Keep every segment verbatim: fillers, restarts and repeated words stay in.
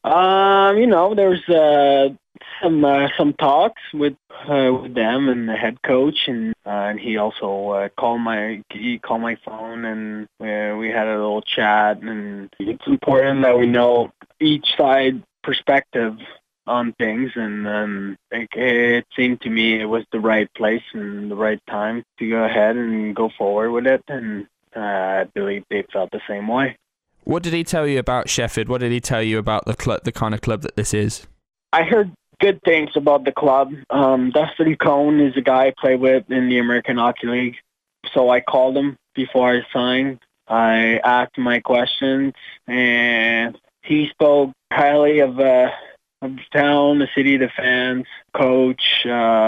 Um, you know, there's uh, some uh, some talks with uh, with them and the head coach, and uh, and he also uh, called my he called my phone, and uh, we had a little chat. And it's important that we know each side perspective on things, and um, it, it seemed to me it was the right place and the right time to go ahead and go forward with it, and uh, I believe they felt the same way. What did he tell you about Sheffield? What did he tell you about the club, the kind of club that this is? I heard good things about the club. Um, Dustin Cohn is a guy I play with in the American Hockey League. So I called him before I signed. I asked my questions, and he spoke highly of, uh, of the town, the city, the fans, coach.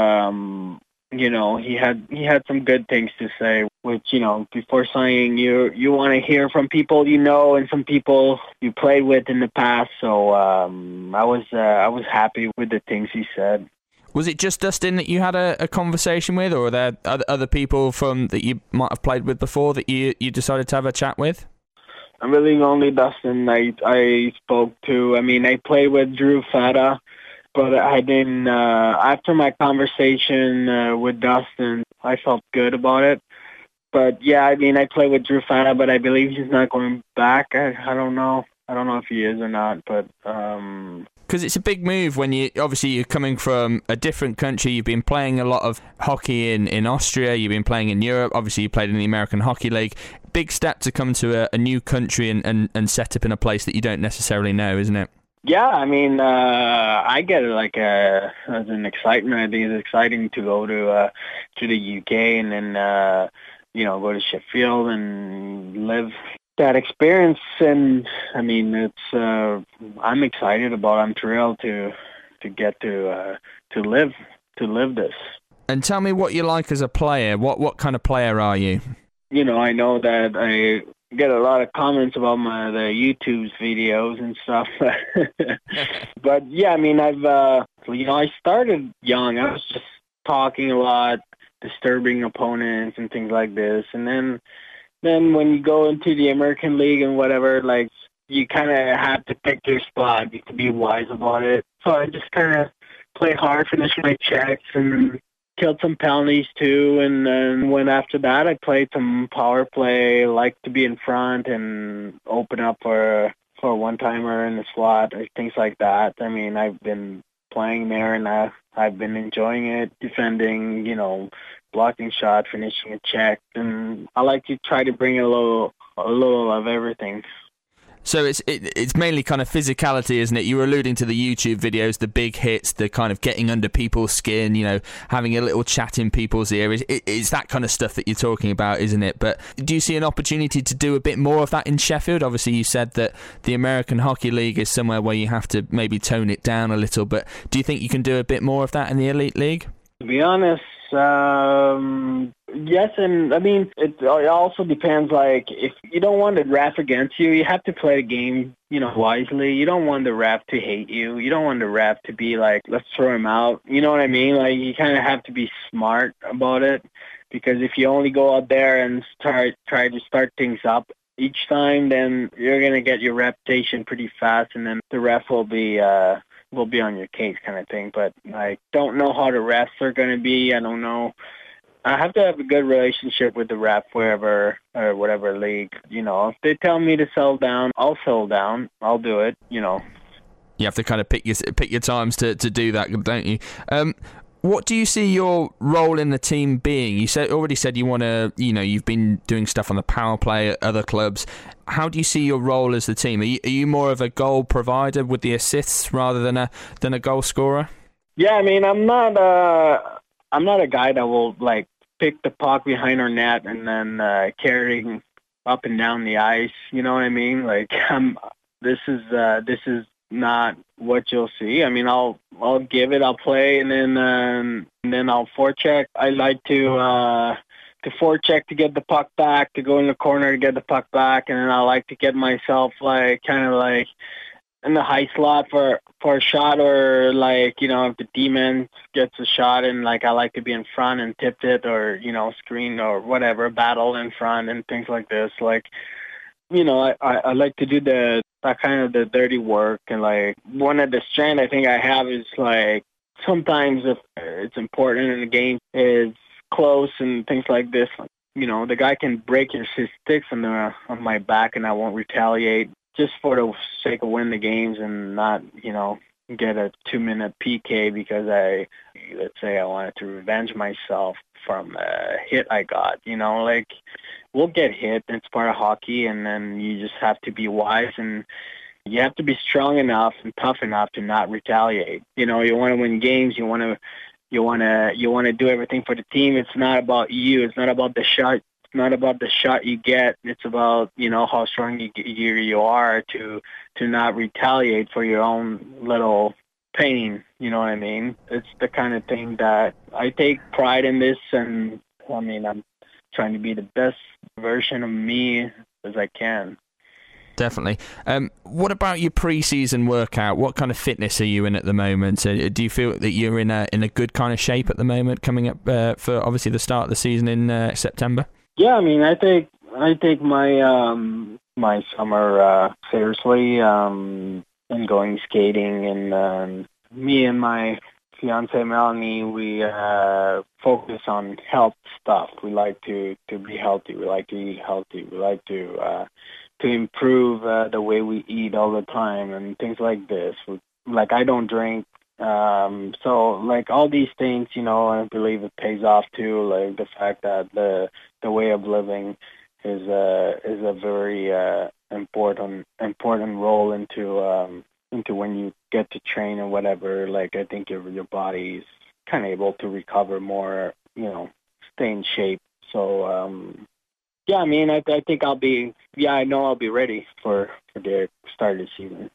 Um, you know, he had he had some good things to say, which, you know, before signing, you you want to hear from people you know and some people you played with in the past. So um, I was uh, I was happy with the things he said. Was it just Dustin that you had a, a conversation with, or were there other, other people from that you might have played with before that you, you decided to have a chat with? I'm really only Dustin I, I spoke to. I mean, I played with Drew Fata, but I didn't, uh, after my conversation uh, with Dustin, I felt good about it. But yeah, I mean, I played with Drew Fata, but I believe he's not going back. I, I don't know. I don't know if he is or not, but... Um... Because it's a big move when you, obviously you're coming from a different country. You've been playing a lot of hockey in, in Austria. You've been playing in Europe. Obviously you played in the American Hockey League. Big step to come to a, a new country and, and, and set up in a place that you don't necessarily know, isn't it? Yeah, I mean, uh, I get it like uh, as an excitement. I think it's exciting to go to uh, to the U K and then, uh, you know, go to Sheffield and live that experience. And I mean, it's uh, I'm excited about it. I'm thrilled to to get to uh, to live to live this. And tell me what you like as a player. What what kind of player are you? You know, I know that I get a lot of comments about my the YouTube's videos and stuff. But yeah, I mean, I've uh, you know, I started young. I was just talking a lot, disturbing opponents and things like this. And then then when you go into the American League and whatever, like, you kind of have to pick your spot. You have to be wise about it. So I just kind of play hard, finish my checks, and killed some penalties too. And then when after that, I played some power play, like to be in front and open up for for a one-timer in the slot, or things like that. I mean, I've been playing there, and I, I've been enjoying it, defending, you know, blocking shot, finishing a check, and I like to try to bring a little, a little of everything. So it's it, it's mainly kind of physicality, isn't it? You were alluding to the YouTube videos, the big hits, the kind of getting under people's skin, you know, having a little chat in people's ears. It, it's that kind of stuff that you're talking about, isn't it? But do you see an opportunity to do a bit more of that in Sheffield? Obviously, you said that the American Hockey League is somewhere where you have to maybe tone it down a little, but do you think you can do a bit more of that in the Elite League? To be honest, um, yes, and I mean, it, it also depends, like, if you don't want the ref against you, you have to play the game, you know, wisely. You don't want the ref to hate you. You don't want the ref to be like, let's throw him out. You know what I mean? Like, you kind of have to be smart about it, because if you only go out there and start try to start things up each time, then you're going to get your reputation pretty fast, and then the ref will be... Uh, will be on your case, kind of thing. But I don't know how the refs are going to be. I don't know. I have to have a good relationship with the ref wherever or whatever league. You know, if they tell me to settle down, I'll settle down. I'll do it, you know. You have to kind of pick your pick your times to, to do that, don't you? Um, what do you see your role in the team being? You said already said you want to, you know, you've been doing stuff on the power play at other clubs. How do you see your role as the team? Are you, are you more of a goal provider with the assists rather than a than a goal scorer? Yeah, I mean, I'm not uh I'm not a guy that will like pick the puck behind our net and then uh, carrying up and down the ice. You know what I mean? Like, I'm. This is uh, this is not what you'll see. I mean, I'll I'll give it, I'll play, and then um, and then I'll forecheck. I like to uh, to forecheck to get the puck back, to go in the corner to get the puck back, and then I like to get myself like kind of like in the high slot for for a shot, or like, you know, if the D-man gets a shot and like I like to be in front and tip it, or, you know, screen or whatever, battle in front and things like this. Like, you know, I, I, I like to do the that kind of the dirty work. And like one of the strengths I think I have is like sometimes if it's important in the game is close and things like this. You know, the guy can break his, his sticks on the on my back and I won't retaliate just for the sake of winning the games and not, you know, get a two-minute P K because I, let's say I wanted to revenge myself from a hit I got. You know, like, we'll get hit. It's part of hockey, and then you just have to be wise, and you have to be strong enough and tough enough to not retaliate. You know, you want to win games. You want to, you want to, you want to do everything for the team. It's not about you. It's not about the shot. It's not about the shot you get. It's about, you know, how strong you you, you are to to not retaliate for your own little pain. You know what I mean? It's the kind of thing that I take pride in this, and I mean, I'm trying to be the best version of me as I can. Definitely. Um, what about your pre-season workout? What kind of fitness are you in at the moment? Uh, do you feel that you're in a in a good kind of shape at the moment, coming up uh, for obviously the start of the season in uh, September? Yeah, I mean, I take I take my um, my summer uh, seriously, um, and going skating, and um, me and my fiance Melanie, we uh, focus on health stuff. We like to, to be healthy. We like to eat healthy. We like to uh, to improve uh, the way we eat all the time and things like this. Like, I don't drink. Um, so like all these things, you know, I believe it pays off too. Like the fact that the the way of living is a is a very uh, important important role into um, into when you get to train or whatever. Like I think your your body's kind of able to recover more, you know, stay in shape. So um, yeah, I mean, I I think I'll be yeah I know I'll be ready for for the start of the season.